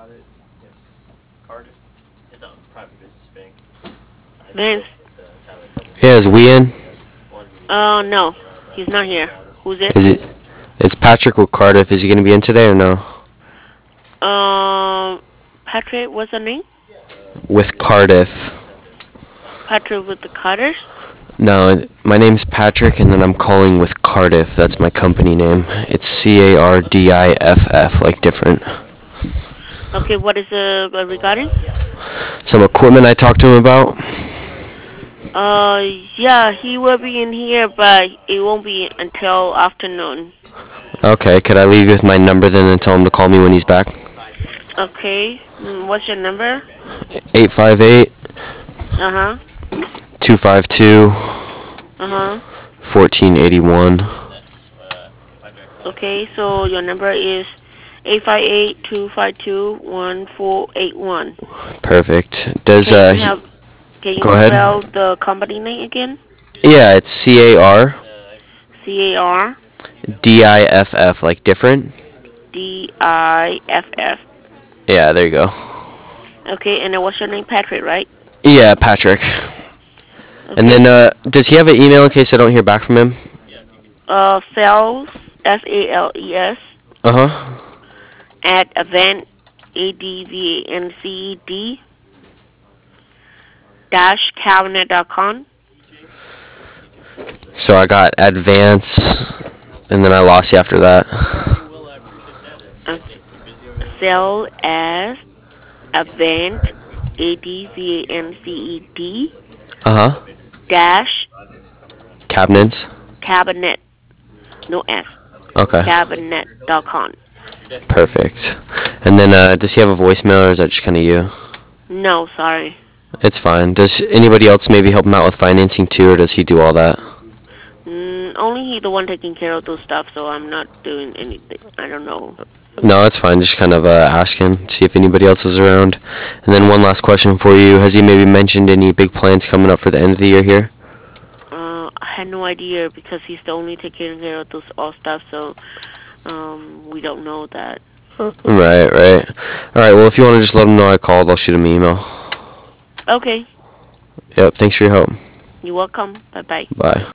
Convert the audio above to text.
Vince. Yeah, is we in? No, he's not here. Who's it? Is it? It's Patrick with Cardiff. Is he going to be in today or no? Um, Patrick, what's the name? With Cardiff. Patrick with the Cutters? No, my name's Patrick, and then I'm calling with Cardiff. That's my company name. It's Cardiff, like different. Okay, what is regarding? Some equipment I talked to him about. Uh, yeah, he will be in here, but it won't be until afternoon. Okay, could I leave you with my number then and tell him to call me when he's back? Okay, what's your number? 858 Uh-huh, 252 uh-huh. 1481. Okay, so your number is 858-252-1481. Perfect. Does Can you he? have, can you Go ahead. spell the company name again? Yeah, it's C-A-R-D-I-F-F. Cardiff, like different. Yeah, there you go. Okay, and then what's your name? Patrick, right? Yeah, Patrick. And Okay. then, does he have an email in case I don't hear back from him? Sales, S-A-L-E-S, Uh huh. at Advanced, A-D-V-A-N-C-E-D, dash cabinet.com. So I got advance, and then I lost you after that. Uh, Sell as Advanced, A-D-V-A-N-C-E-D, Uh huh. dash Cabinets. cabinet, no S, Okay. cabinet.com. Perfect. And then, does he have a voicemail, or is that just kind of you? No, sorry. It's fine. Does anybody else maybe help him out with financing too, or does he do all that? Only he the one taking care of those stuff, so I'm not doing anything. I don't know. No, it's fine. Just kind of ask him, see if anybody else is around. And then one last question for you. Has he maybe mentioned any big plans coming up for the end of the year here? I had no idea because he's the only taking care of those all stuff, so we don't know that. Right, right. All right, well, if you want to just let him know I called, I'll shoot him an email. Okay, Yep, thanks for your help. you're welcome. Bye bye. Bye.